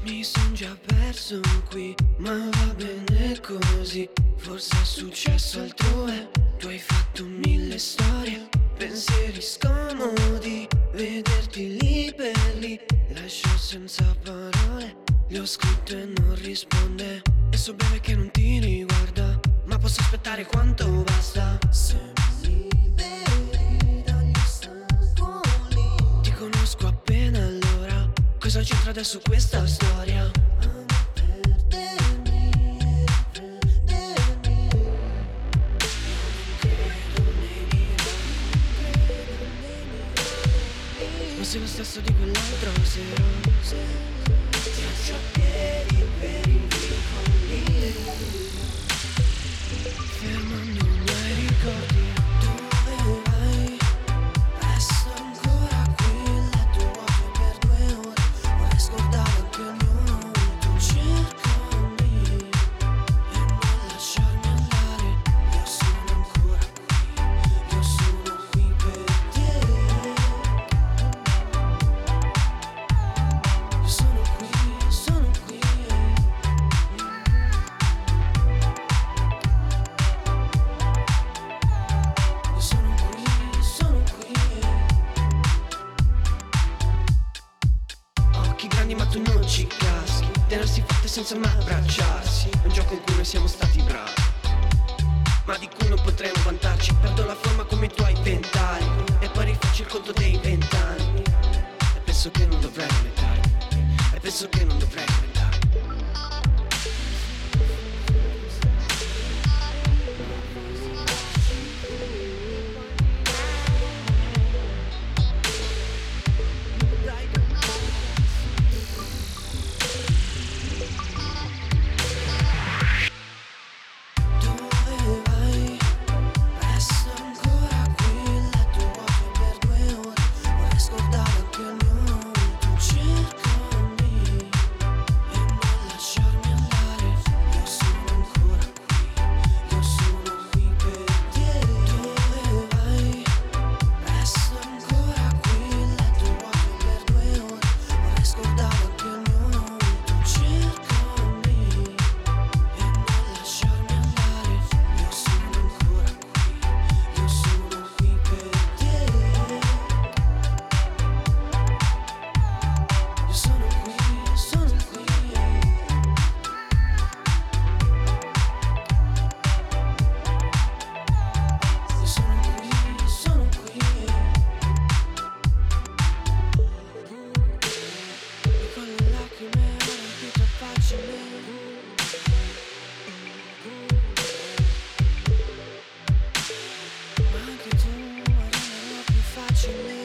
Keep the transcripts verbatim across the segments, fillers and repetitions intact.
Mi son già perso qui, ma va bene così. Forse è successo altrove, tu hai fatto mille storie, pensieri scomodi, vederti lì per lì. Lascio senza parole, gli ho scritto e non risponde. E so bene che non ti riguarda, ma posso aspettare quanto basta. Se mi vedi dagli ostacoli, ti conosco appena allora, cosa c'entra adesso questa storia? Amo perdermi e riprendermi. Non credo nei miracoli, ma sei lo stesso di quell'altra sera. Ti a piedi per i vicoli, fermo non hai ricordi. Dove vai? Resto ancora qui, il letto vuoto per due ore. Vorrei scordare anche il mio nome. Tu cercami e non lasciarmi andare. Io sono ancora qui, io sono qui per te. Io sono qui, io sono qui. Io sono qui, io sono qui. Occhi grandi ma tu non ci caschi, tenersi forte senza mai abbracciarsi. È un gioco in cui noi siamo stati bravi, ma di cui non potremo vantarci. Perdo la forma come i tuoi vent'anni e poi rifaccio il conto dei vent'anni. E penso che non dovrei aumentarmi, e penso che non dovrei aumentarmi. Dove vai? Resto ancora qui, il letto vuoto per due ore. Vorrei scordare anche il mio nome. Tu cercami e non lasciarmi andare. Io sono ancora qui, io sono qui per te. Dove vai? Resto ancora qui, il letto vuoto per due ore. Vorrei scordare anche il mio nome. Tu cercami e non lasciarmi andare. Io sono ancora qui, io sono qui per te. Io sono qui, io sono qui. Io sono qui, io sono qui. E con le lacrime ho riempito pagine. Ma anche tu a renderlo più facile.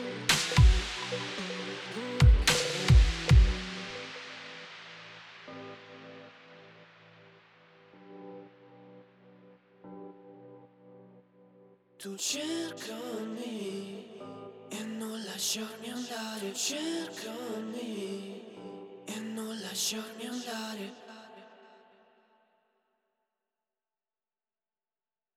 Tu cercami e non lasciarmi andare. Cercami e non lasciarmi andare.